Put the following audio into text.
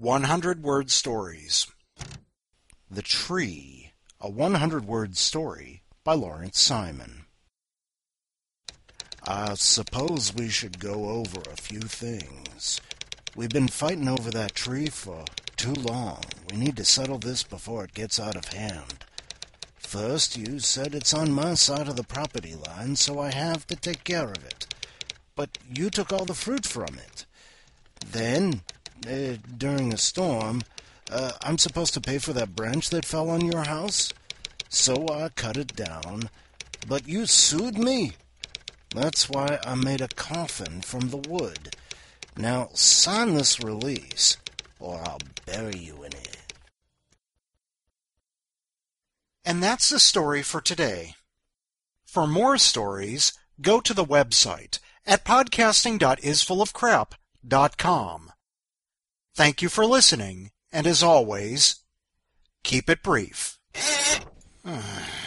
100-word stories. The Tree, a 100-word story by Lawrence Simon. I suppose we should go over a few things. We've been fighting over that tree for too long. We need to settle this before it gets out of hand. First, you said it's on my side of the property line, so I have to take care of it. But you took all the fruit from it. Then, during a storm, I'm supposed to pay for that branch that fell on your house? So I cut it down, but you sued me. That's why I made a coffin from the wood. Now sign this release, or I'll bury you in it. And that's the story for today. For more stories, go to the website at podcasting.isfullofcrap.com. Thank you for listening, and as always, keep it brief.